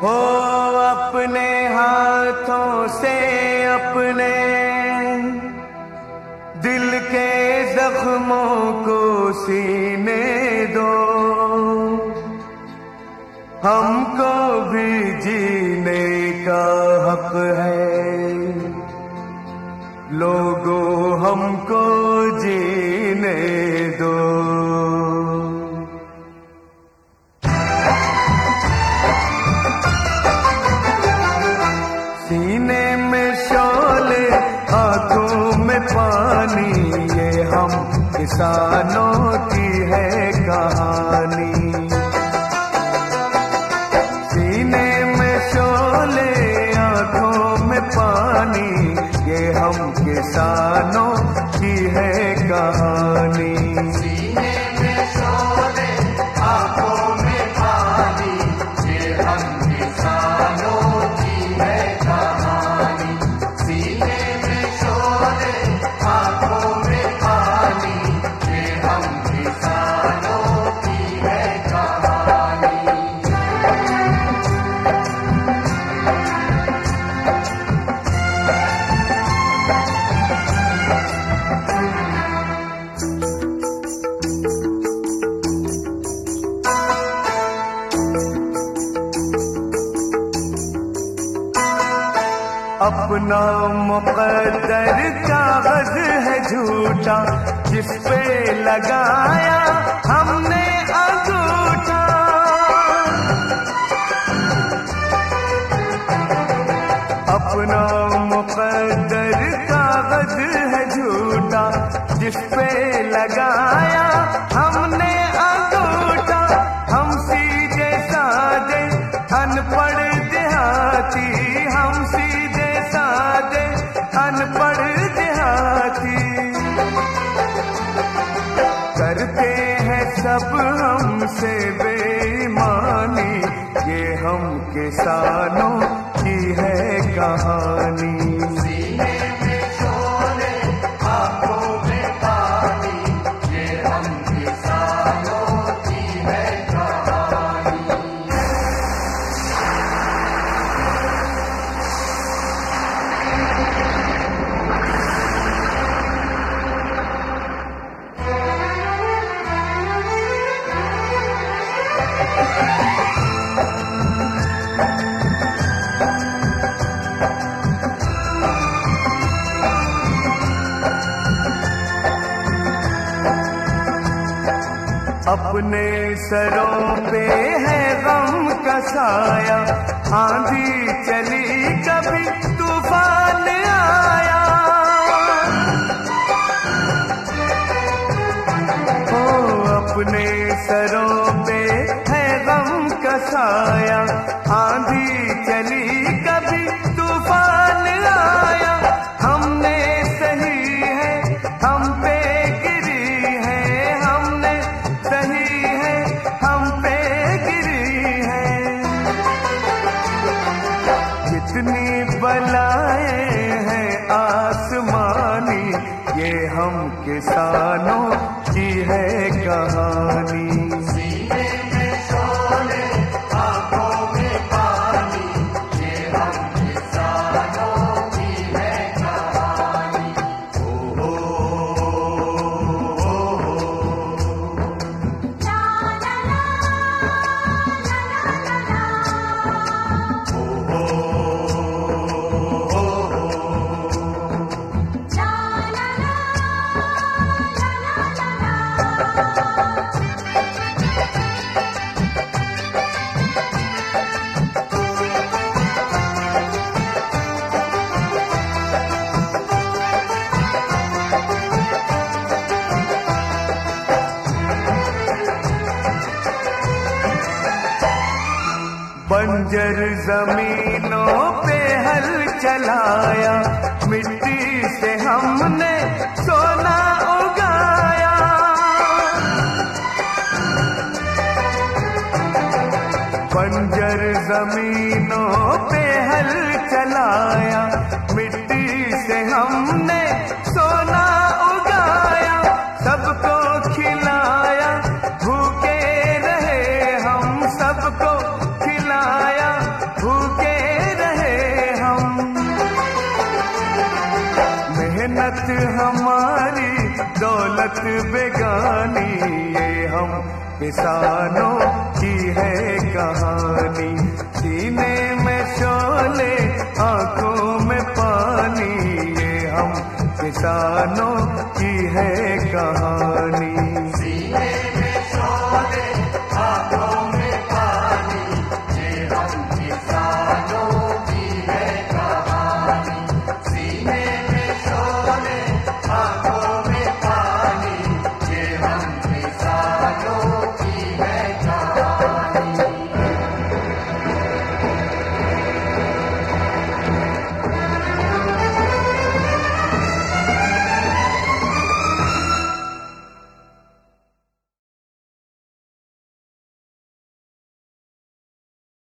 हो अपने हाथों से अपने दिल के जख्मों को सीने दो, हमको भी जीने का हक है, लोगों हमको जीने दो। सीने में शोले आंखों में पानी, ये हम किसानों की है कहानी। सीने में शोले आंखों में पानी, ये हम किसानों की है कहानी। सीने में शोले आंखों में पानी, ये हम किसानों की है कहानी। सीने में शोले आंखों में पानी, ये हम किसानों की है कहानी। अपना मुक़द्दर कागज है झूठा, जिस पे लगाया हमने अंगूठा। अपना मुक़द्दर कागज है झूठा, जिस पे लगाया हमने अंगूठा। हम सीधे साधे अनपढ़ देहाती, हम सीधे साधे अनपढ़ देहाती, करते हैं सब हमसे बेईमानी, ये हम किसानों की है कहानी। सीने में शोले आंखों में पानी, ये हम किसानों की है कहानी। अपने सरों पे है गम का साया, आंधी चली कभी तूफान आया। ओ अपने सरों पे है गम का साया, आंधी चली कभी तूफान आया। हमने सही है हम पे गिरी है, हमने सही है हम पे गिरी है। जितनी बलाएं हैं आसमानी, ये हम किसानों की है कहानी। सीने में शोले आंखों में पानी, ये हम किसानों की है कहानी। ओ बंजर जमीनों पे हल चलाया, मिट्टी से हमने सोना उगाया। बंजर जमीनों पे हल चलाया, मिट्टी से हमने सोना उगाया। सबको खिलाया, भूखे रहे हम, सबको खिलाया, दौलत बेगानी, ये हम किसानों की है कहानी। सीने में शोले आंखों में पानी, ये हम किसानों की है कहानी।